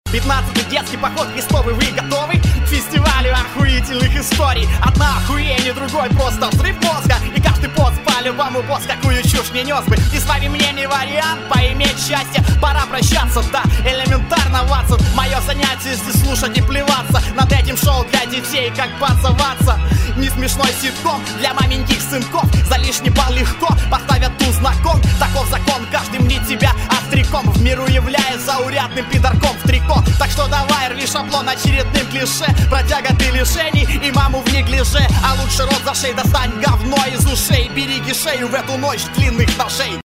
15-й детский поход крестовый, вы готовы к фестивалю охуительных историй? Одна охуение, другой просто взрыв мозга. И каждый пост по-любому босс какую чушь не нес бы. И с вами мне не вариант поиметь счастье. Пора прощаться, да, элементарно, Ватсон. Мое занятие здесь слушать и плеваться над этим шоу для детей, как бацаваться. Не смешной ситком для маменьких сынков. За лишний балл легко поставят туз на кон. Таков закон, каждый мнит тебя остряком. В миру являясь заурядным пидорком в трико. Так что давай рви шаблон очередным клише. Протяга ты лишений и маму в неглиже. А лучше рот за шею достань говно из ушей. Береги шею в эту ночь длинных ножей.